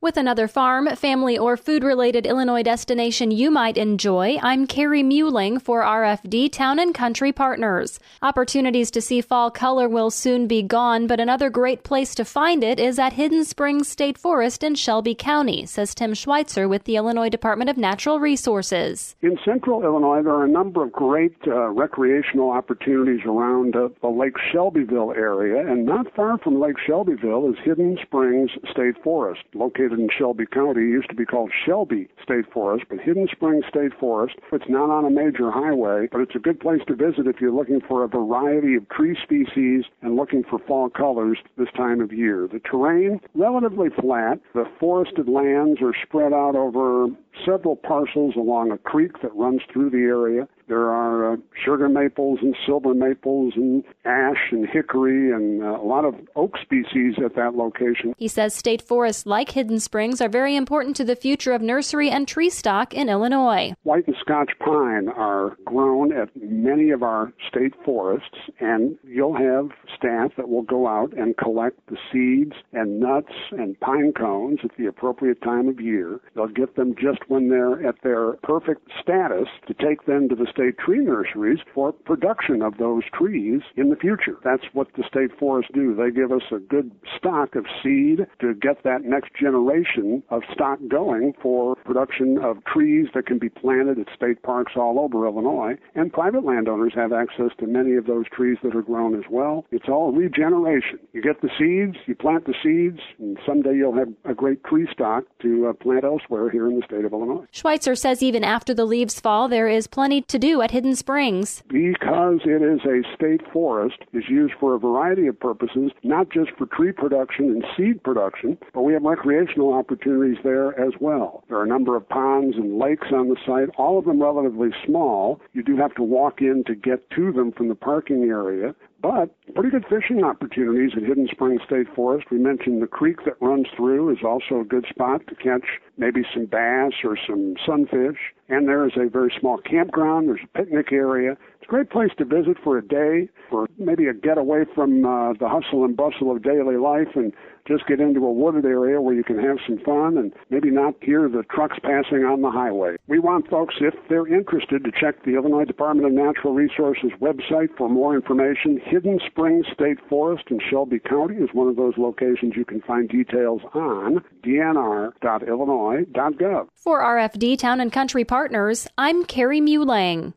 With another farm, family, or food-related Illinois destination you might enjoy, I'm Carrie Muehling for RFD Town and Country Partners. Opportunities to see fall color will soon be gone, but another great place to find it is at Hidden Springs State Forest in Shelby County, says Tim Schweitzer with the Illinois Department of Natural Resources. In central Illinois, there are a number of great recreational opportunities around the Lake Shelbyville area, and not far from Lake Shelbyville is Hidden Springs State Forest, located in Shelby County. It used to be called Shelby State Forest, but Hidden Springs State Forest. It's not on a major highway, but it's a good place to visit if you're looking for a variety of tree species and looking for fall colors this time of year. The terrain, relatively flat. The forested lands are spread out over several parcels along a creek that runs through the area. There are sugar maples and silver maples and ash and hickory and a lot of oak species at that location. He says state forests like Hidden Springs are very important to the future of nursery and tree stock in Illinois. White and Scotch pine are grown at many of our state forests, and you'll have staff that will go out and collect the seeds and nuts and pine cones at the appropriate time of year. They'll get them just when they're at their perfect status to take them to the state tree nurseries for production of those trees in the future. That's what the state forests do. They give us a good stock of seed to get that next generation of stock going for production of trees that can be planted at state parks all over Illinois. And private landowners have access to many of those trees that are grown as well. It's all regeneration. You get the seeds, you plant the seeds, and someday you'll have a great tree stock to plant elsewhere here in the state of Illinois. Schweitzer says even after the leaves fall, there is plenty to do at Hidden Springs. Because it is a state forest, it's used for a variety of purposes, not just for tree production and seed production, but we have recreational opportunities there as well. There are a number of ponds and lakes on the site, all of them relatively small. You do have to walk in to get to them from the parking area. But pretty good fishing opportunities at Hidden Springs State Forest. We mentioned the creek that runs through is also a good spot to catch maybe some bass or some sunfish. And there is a very small campground. There's a picnic area. It's a great place to visit for a day, for maybe a getaway from the hustle and bustle of daily life, and just get into a wooded area where you can have some fun and maybe not hear the trucks passing on the highway. We want folks, if they're interested, to check the Illinois Department of Natural Resources website for more information. Hidden Springs State Forest in Shelby County is one of those locations you can find details on, dnr.illinois.gov. For RFD Town and Country Partners, I'm Carrie Muehling.